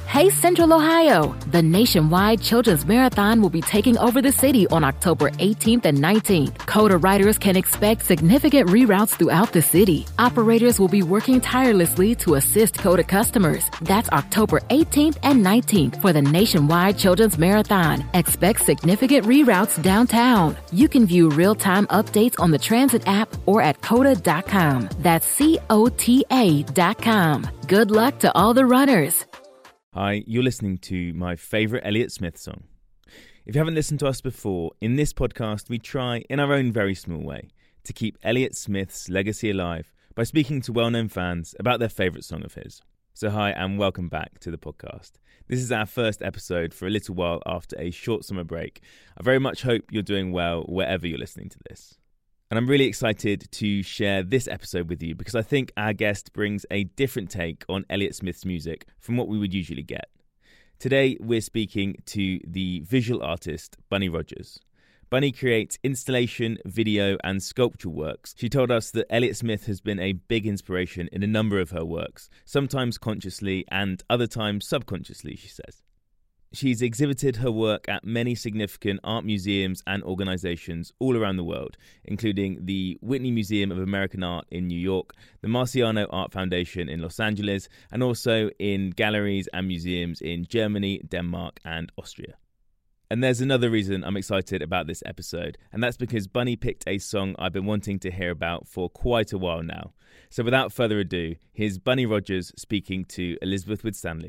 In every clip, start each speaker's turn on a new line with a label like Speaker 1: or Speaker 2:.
Speaker 1: Hey, Central Ohio! The nationwide Children's Marathon will be taking over the city on October 18th and 19th. CODA riders can expect significant reroutes throughout the city. Operators will be working tirelessly to assist CODA customers. That's October 18th and 19th for the nationwide Children's Marathon. Expect significant reroutes downtown. You can view real-time updates on the Transit app or at COTA.com. That's COTA.com. Good luck to all the runners.
Speaker 2: Hi, you're listening to my favourite Elliott Smith song. If you haven't listened to us before, in this podcast we try, in our own very small way, to keep Elliott Smith's legacy alive by speaking to well-known fans about their favourite song of his. So hi and welcome back to the podcast. This is our first episode for a little while after a short summer break. I very much hope you're doing well wherever you're listening to this. And I'm really excited to share this episode with you because I think our guest brings a different take on Elliott Smith's music from what we would usually get. Today, we're speaking to the visual artist, Bunny Rogers. Bunny creates installation, video and sculptural works. She told us that Elliott Smith has been a big inspiration in a number of her works, sometimes consciously and other times subconsciously, she says. She's exhibited her work at many significant art museums and organisations all around the world, including the Whitney Museum of American Art in New York, the Marciano Art Foundation in Los Angeles, and also in galleries and museums in Germany, Denmark and Austria. And there's another reason I'm excited about this episode, and that's because Bunny picked a song I've been wanting to hear about for quite a while now. So without further ado, here's Bunny Rogers speaking to Elizabeth Winstanley.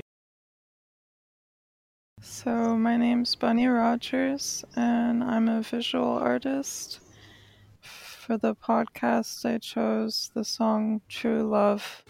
Speaker 3: So my name's Bunny Rogers, and I'm a visual artist. For the podcast, I chose the song True Love.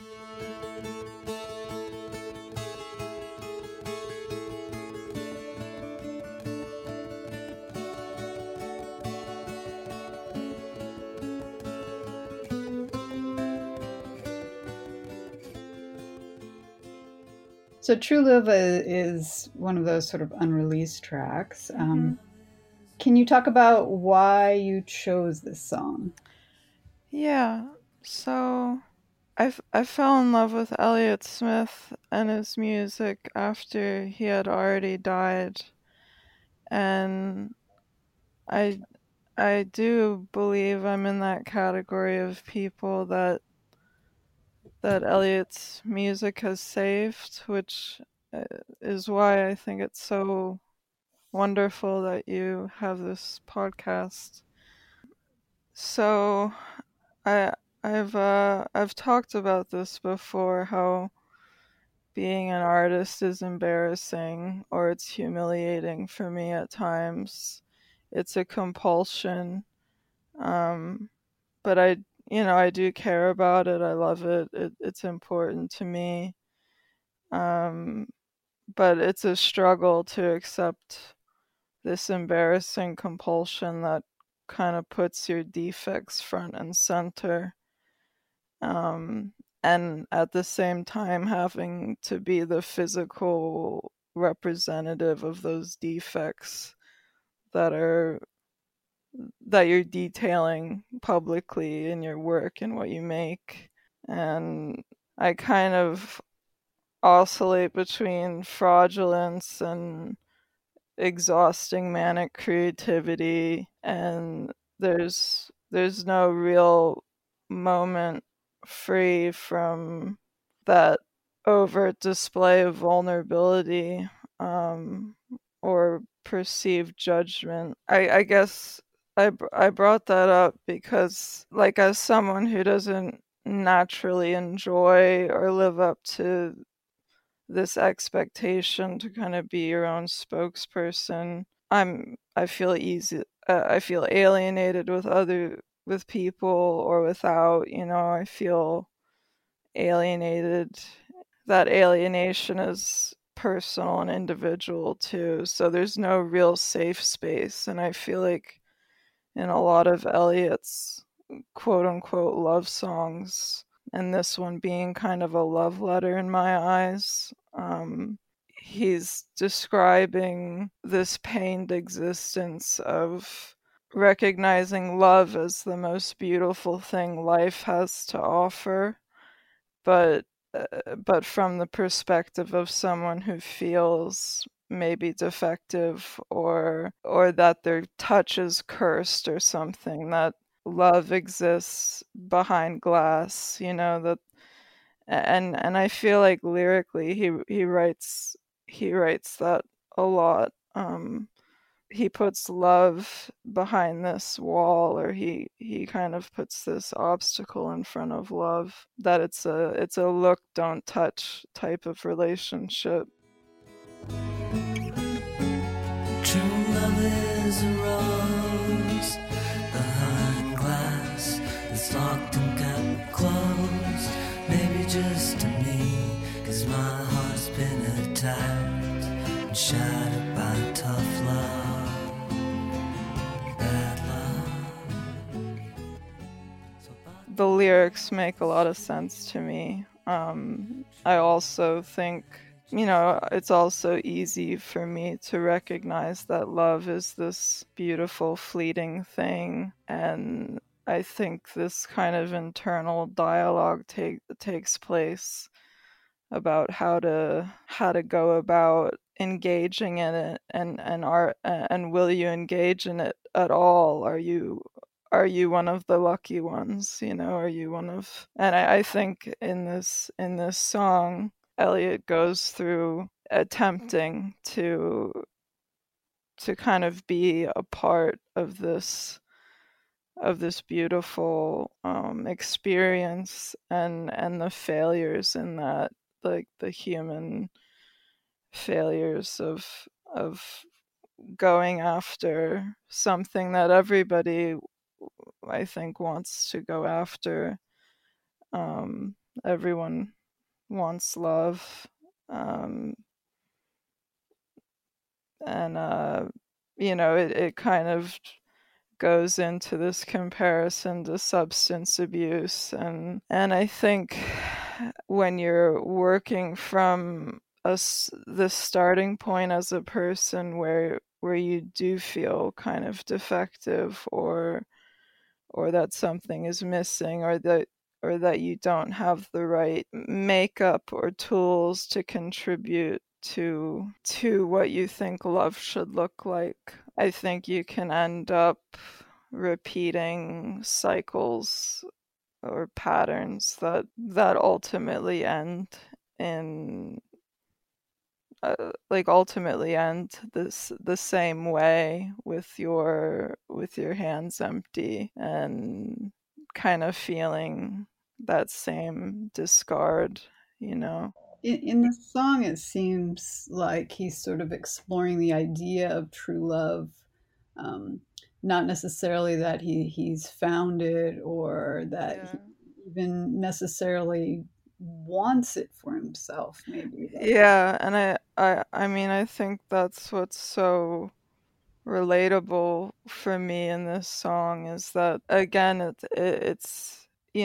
Speaker 4: So True Love is one of those sort of unreleased tracks. Can you talk about why you chose this song?
Speaker 3: Yeah, so I fell in love with Elliott Smith and his music after he had already died. And I do believe I'm in that category of people that Elliott's music has saved, which is why I think it's so wonderful that you have this podcast. So I've talked about this before, how being an artist is embarrassing or it's humiliating for me at times. It's a compulsion. But I do care about it. I love it. It's important to me. But it's a struggle to accept this embarrassing compulsion that kind of puts your defects front and center. And at the same time having to be the physical representative of those defects that you're detailing publicly in your work and what you make. And I kind of oscillate between fraudulence and exhausting manic creativity, and there's no real moment free from that overt display of vulnerability or perceived judgment. I guess I brought that up because, like, as someone who doesn't naturally enjoy or live up to this expectation to kind of be your own spokesperson, I feel alienated with people or without, I feel alienated. That alienation is personal and individual too, so there's no real safe space. And I feel like in a lot of Elliott's quote-unquote love songs, and this one being kind of a love letter in my eyes, he's describing this pained existence of recognizing love as the most beautiful thing life has to offer, but but from the perspective of someone who feels maybe defective or that their touch is cursed or something, that love exists behind glass, that. And I feel like lyrically he writes that a lot. He puts love behind this wall, or he kind of puts this obstacle in front of love, that it's a look, don't touch type of relationship.
Speaker 5: True love is a rose behind glass that's locked and kept closed. Maybe just to me, 'cause my heart's been attacked and shattered by tough love, bad love.
Speaker 3: The lyrics make a lot of sense to me. I also think, it's also easy for me to recognize that love is this beautiful, fleeting thing, and I think this kind of internal dialogue takes place about how to go about engaging in it, and will you engage in it at all? Are you one of the lucky ones? Are you one of? And I think in this song, Elliot goes through attempting to kind of be a part of this beautiful experience, and the failures in that, like the human failures of going after something that everybody, I think, wants to go after. Everyone wants love, and it kind of goes into this comparison to substance abuse, and I think when you're working from the starting point as a person where you do feel kind of defective, or that something is missing, or that you don't have the right makeup or tools to contribute to what you think love should look like, I think you can end up repeating cycles or patterns that ultimately end in ultimately end the same way, with your hands empty and kind of feeling that same discard,
Speaker 4: In the song, it seems like he's sort of exploring the idea of true love, not necessarily that he's found it, or that he even necessarily wants it for himself, maybe.
Speaker 3: Yeah, and I mean, I think that's what's so relatable for me in this song, is that, again, it's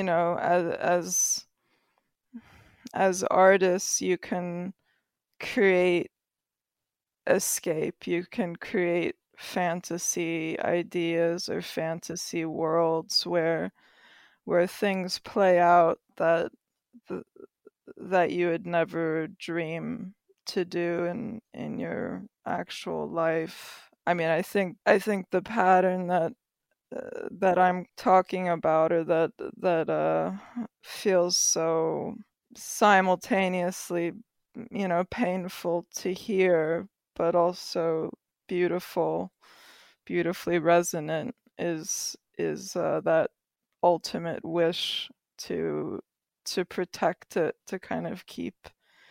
Speaker 3: as artists, you can create escape, you can create fantasy ideas or fantasy worlds where things play out that you would never dream to do in your actual life. I mean, I think the pattern that I'm talking about, or that feels so simultaneously, painful to hear, but also beautifully resonant, is that ultimate wish to protect it, to kind of keep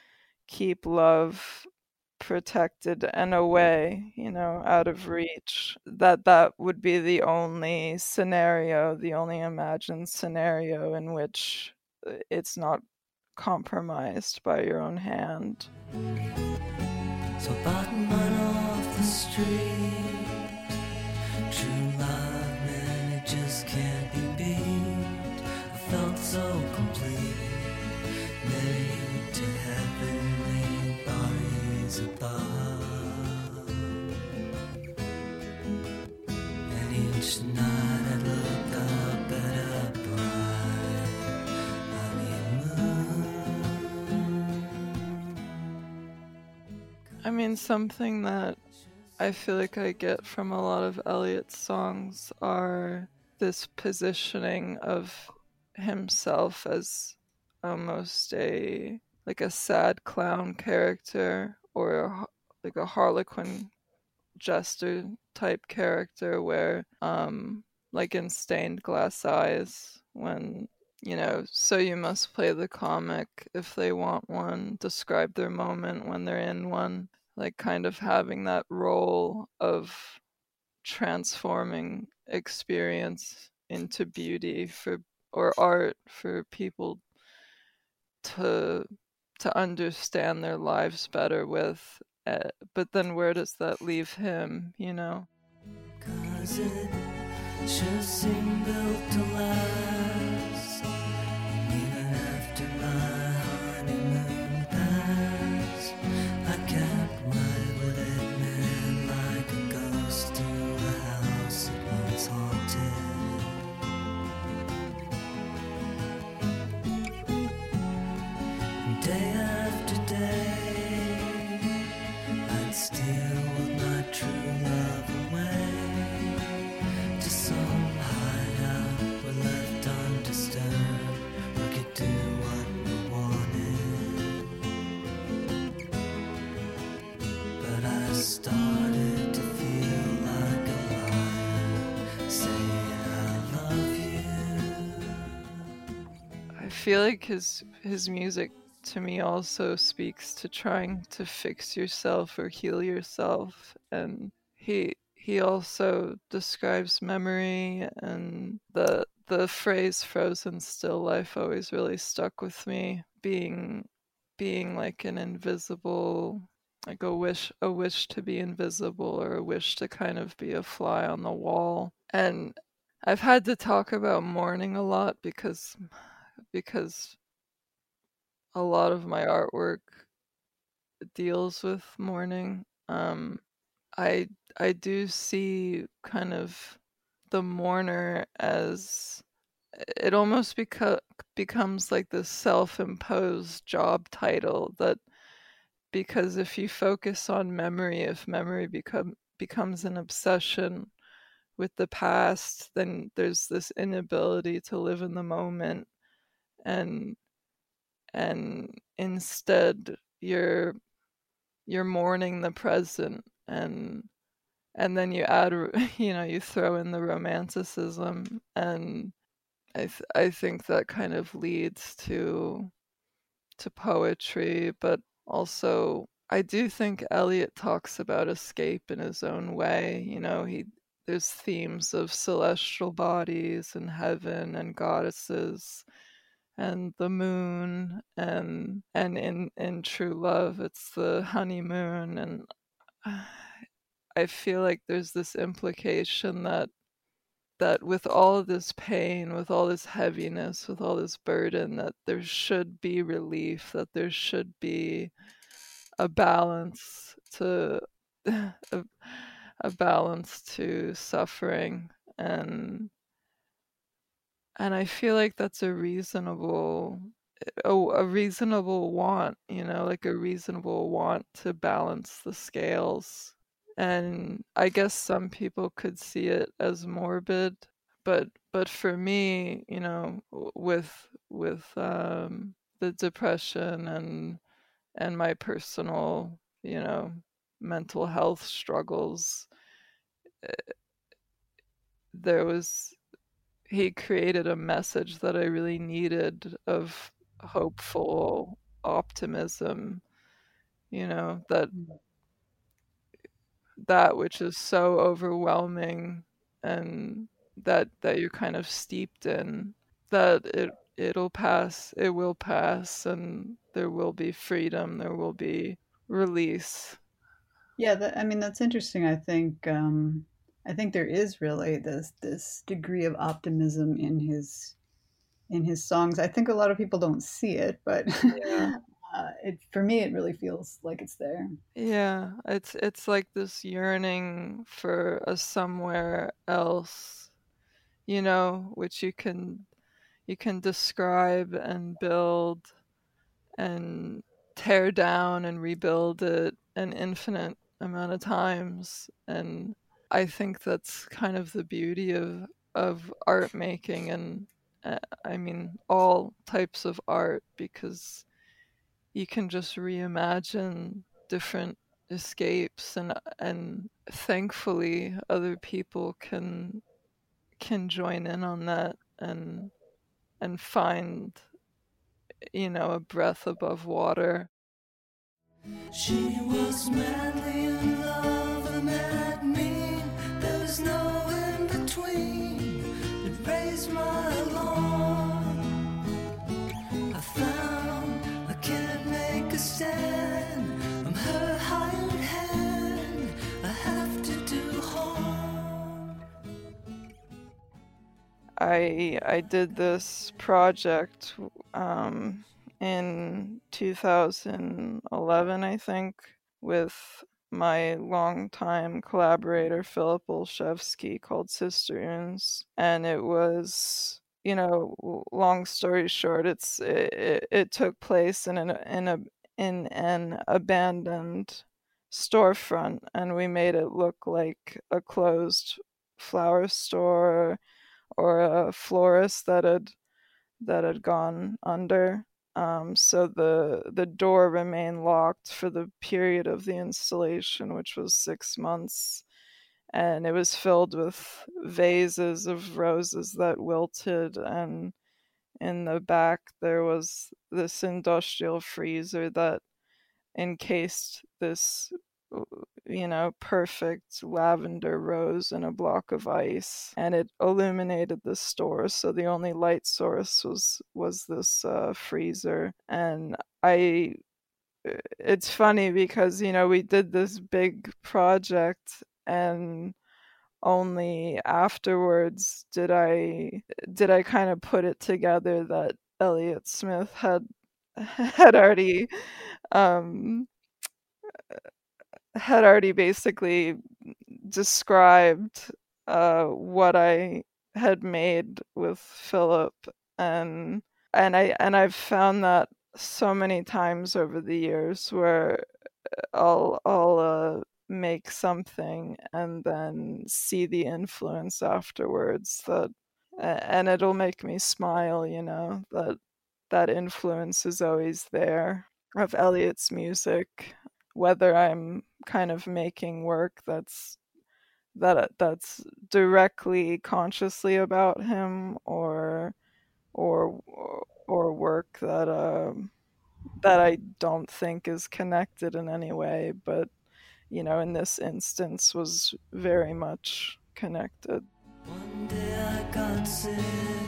Speaker 3: love protected and away, out of reach. That would be the only imagined scenario in which it's not compromised by your own hand.
Speaker 5: So bottom line off the street, true love, man, it just can't be beat. I felt so complete, married to heavenly bodies above. And each night I look up at a bright honeymoon.
Speaker 3: I mean, something that I feel like I get from a lot of Elliot's songs are this positioning of himself as almost a sad clown character, or like a harlequin jester type character, where like in Stained Glass Eyes, when so you must play the comic if they want one, describe their moment when they're in one, like kind of having that role of transforming experience into beauty or art for people to understand their lives better with. But then where does that leave him,
Speaker 5: 'Cause it sure seemed built to last. And even after my honeymoon passed, I kept right with it, man, like a ghost to a house that once haunted. And day after day, I'd steal with my true love away to some hideout we left undisturbed. We could do what we wanted, but I started to feel like a liar, saying I love you.
Speaker 3: I feel like his music to me also speaks to trying to fix yourself or heal yourself, and he also describes memory, and the phrase "frozen still life" always really stuck with me, being like an invisible, like a wish to be invisible, or a wish to kind of be a fly on the wall. And I've had to talk about mourning a lot because a lot of my artwork deals with mourning. I do see kind of the mourner as, it almost becomes like this self-imposed job title, that because if you focus on memory, if memory becomes an obsession with the past, then there's this inability to live in the moment, and instead you're mourning the present, and then you add you throw in the romanticism, and I think that kind of leads to poetry. But also I do think Eliot talks about escape in his own way. There's themes of celestial bodies and heaven and goddesses and the moon, and in True Love it's the honeymoon. And I feel like there's this implication that with all of this pain, with all this heaviness, with all this burden, that there should be relief, that there should be a balance to a balance to suffering. And I feel like that's a reasonable want, like a reasonable want to balance the scales. And I guess some people could see it as morbid, but for me, with the depression and my personal, mental health struggles, he created a message that I really needed, of hopeful optimism, that which is so overwhelming, and that you're kind of steeped in, that it'll pass, it will pass, and there will be freedom, there will be release.
Speaker 4: Yeah, that's interesting. I think there is really this degree of optimism in his songs. I think a lot of people don't see it, but
Speaker 3: Yeah.
Speaker 4: For me, it really feels like it's there.
Speaker 3: Yeah, it's like this yearning for a somewhere else, which you can describe and build and tear down and rebuild it, an infinite amount of times. And I think that's kind of the beauty of art making, and I mean all types of art, because you can just reimagine different escapes, and thankfully other people can join in on that and find, you know, a breath above water.
Speaker 5: She was madly in love, a mad mean. There was no in between. It raised my alarm. I found I can't make a stand. I'm her hired hand. I have to do harm.
Speaker 3: I did this project in 2011, I think, with my longtime collaborator Philip Olszewski, called Sisteroons, and it was, you know, long story short, it took place in an abandoned storefront, and we made it look like a closed flower store or a florist that had gone under. So the door remained locked for the period of the installation, which was 6 months, and it was filled with vases of roses that wilted, and in the back there was this industrial freezer that encased this, you know, perfect lavender rose in a block of ice, and it illuminated the store. So the only light source was this freezer. And it's funny because, you know, we did this big project, and only afterwards did I kind of put it together that Elliott Smith had already um basically described what I had made with Philip, and I've found that so many times over the years, where I'll make something and then see the influence afterwards, and it'll make me smile, you know, that influence is always there of Elliott's music, whether I'm kind of making work that's directly consciously about him, or work that I don't think is connected in any way, but, you know, in this instance was very much connected.
Speaker 5: One day I got sick.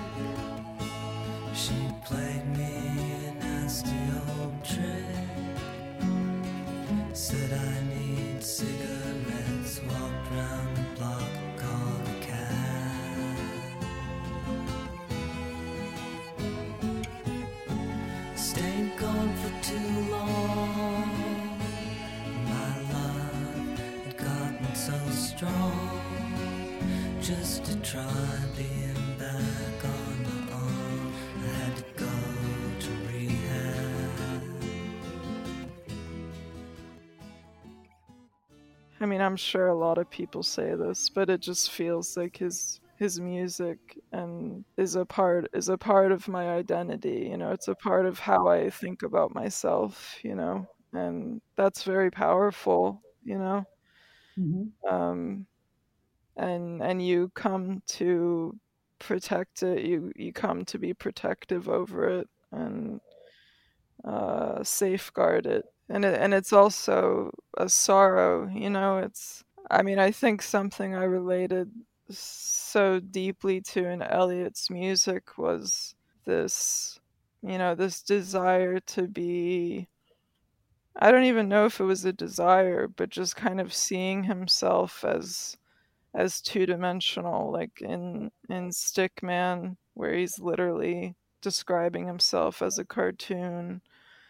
Speaker 5: She played me a nasty old trick. Said I need cigarettes. Walked round the block, called a cab. Stayed gone for too long. My love had gotten so strong. Just to try being back on my own, I had to go to rehab.
Speaker 3: I mean, I'm sure a lot of people say this, but it just feels like his music and is a part of my identity, you know. It's a part of how I think about myself, you know, and that's very powerful, you know.
Speaker 4: Mhm.
Speaker 3: And you come to protect it, you come to be protective over it, and safeguard it. And it's also a sorrow, you know. I mean, I think something I related so deeply to in Elliott's music was this, you know, this desire to be, I don't even know if it was a desire, but just kind of seeing himself as two-dimensional, like in Stickman, where he's literally describing himself as a cartoon,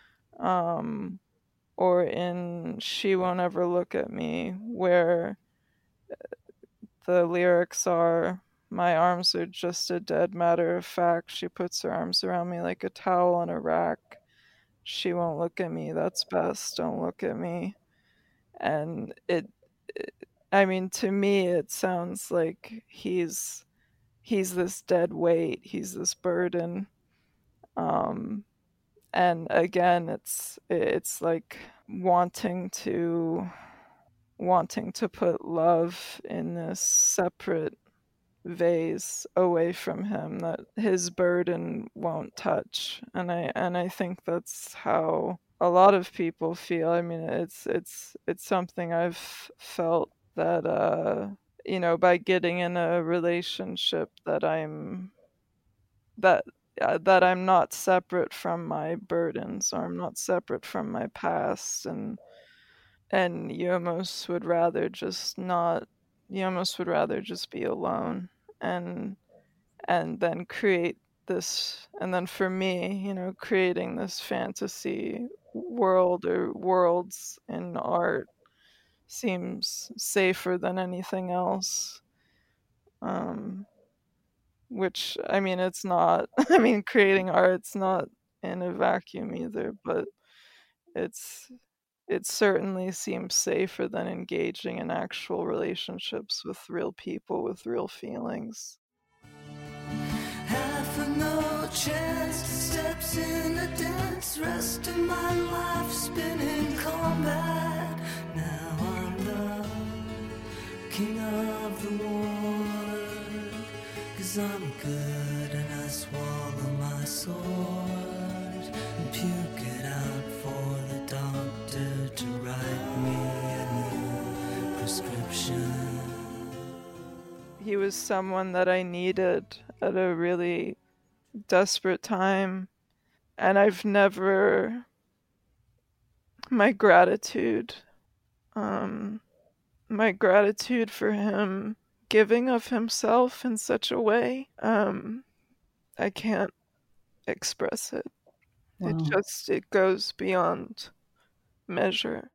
Speaker 3: or in She Won't Ever Look at Me, where the lyrics are, my arms are just a dead matter of fact. She puts her arms around me like a towel on a rack. She won't look at me, that's best, don't look at me. And I mean, to me, it sounds like he's this dead weight, he's this burden. And again, it's like wanting to put love in this separate vase away from him that his burden won't touch. And I think that's how a lot of people feel. I mean, it's something I've felt that by getting in a relationship that I'm not separate from my burdens, or I'm not separate from my past, and you almost would rather just be alone, and then create this, and then for me, creating this fantasy world or worlds in art seems safer than anything else. Which, I mean, it's not, I mean, creating art's not in a vacuum either, but it certainly seems safer than engaging in actual relationships with real people with real feelings.
Speaker 5: Half a no chance, steps in a dance, rest of my life spent in combat. Now I'm the king of the world, 'cause I'm good and I swallow my sword and puke it out for the doctor to write me a new prescription.
Speaker 3: He was someone that I needed at a really desperate time, and I've never, my gratitude for him giving of himself in such a way, I can't express it.
Speaker 4: Wow.
Speaker 3: It goes beyond measure.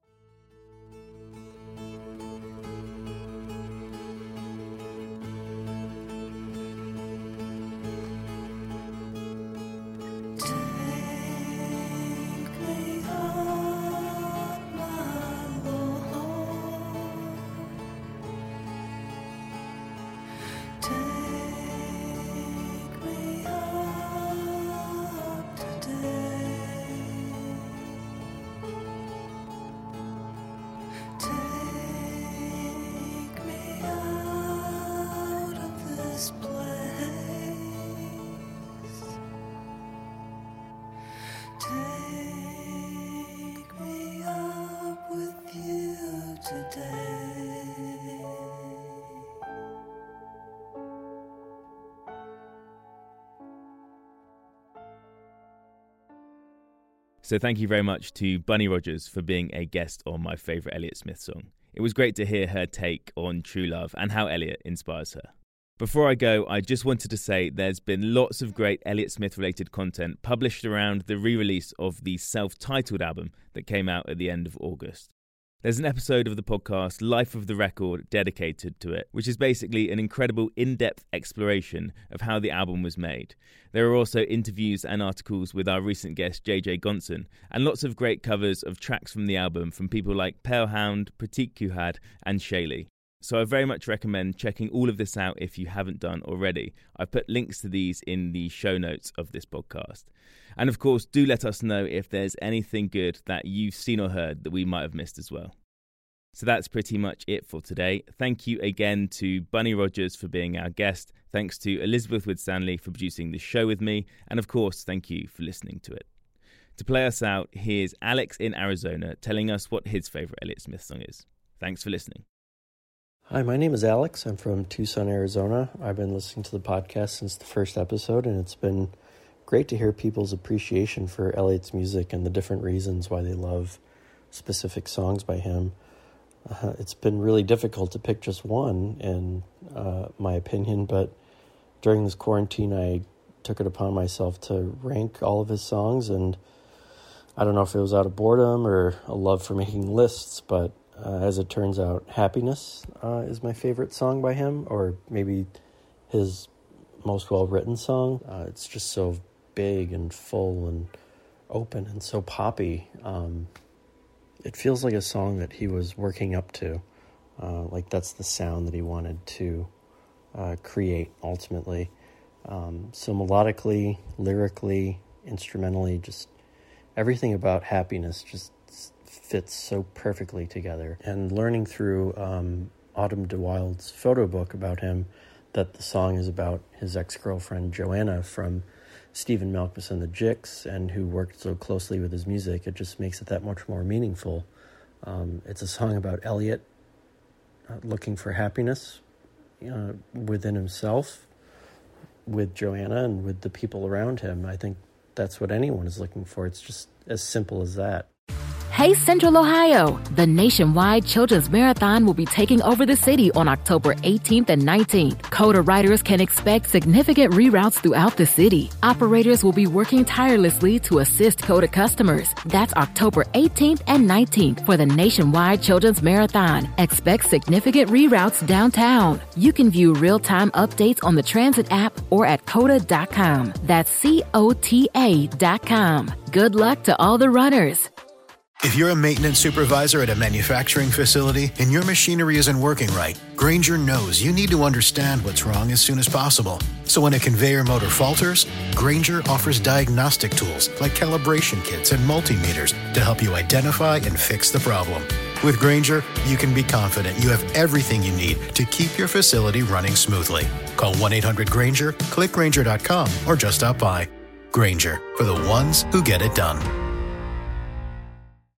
Speaker 2: So thank you very much to Bunny Rogers for being a guest on my favourite Elliott Smith song. It was great to hear her take on true love and how Elliott inspires her. Before I go, I just wanted to say there's been lots of great Elliott Smith related content published around the re-release of the self-titled album that came out at the end of August. There's an episode of the podcast, Life of the Record, dedicated to it, which is basically an incredible in-depth exploration of how the album was made. There are also interviews and articles with our recent guest, JJ Gonson, and lots of great covers of tracks from the album from people like Palehound, Pratik Kuhad, and Shaylee. So I very much recommend checking all of this out if you haven't done already. I've put links to these in the show notes of this podcast. And of course, do let us know if there's anything good that you've seen or heard that we might have missed as well. So that's pretty much it for today. Thank you again to Bunny Rogers for being our guest. Thanks to Elizabeth Wood-Stanley for producing the show with me. And of course, thank you for listening to it. To play us out, here's Alex in Arizona telling us what his favourite Elliott Smith song is. Thanks for listening.
Speaker 6: Hi, my name is Alex. I'm from Tucson, Arizona. I've been listening to the podcast since the first episode, and it's been great to hear people's appreciation for Elliott's music and the different reasons why they love specific songs by him. It's been really difficult to pick just one, in my opinion, but during this quarantine, I took it upon myself to rank all of his songs, and I don't know if it was out of boredom or a love for making lists, but as it turns out, Happiness is my favorite song by him, or maybe his most well-written song. It's just so big and full and open and so poppy. it feels like a song that he was working up to. Like that's the sound that he wanted to create ultimately. So melodically, lyrically, instrumentally, just everything about Happiness just fits so perfectly together. And learning through Autumn de Wilde's photo book about him that the song is about his ex-girlfriend Joanna from Stephen Malkmus and the Jicks, and who worked so closely with his music, it just makes it that much more meaningful. It's a song about Elliot looking for happiness within himself, with Joanna, and with the people around him. I think that's what anyone is looking for. It's just as simple as that.
Speaker 1: Hey Central Ohio! The nationwide Children's Marathon will be taking over the city on October 18th and 19th. CODA riders can expect significant reroutes throughout the city. Operators will be working tirelessly to assist CODA customers. That's October 18th and 19th for the nationwide Children's Marathon. Expect significant reroutes downtown. You can view real-time updates on the transit app or at COTA.com. That's COTA.com. Good luck to all the runners.
Speaker 7: If you're a maintenance supervisor at a manufacturing facility and your machinery isn't working right, Grainger knows you need to understand what's wrong as soon as possible. So when a conveyor motor falters, Grainger offers diagnostic tools like calibration kits and multimeters to help you identify and fix the problem. With Grainger, you can be confident you have everything you need to keep your facility running smoothly. Call 1-800-GRAINGER, click Grainger.com, or just stop by. Grainger, for the ones who get it done.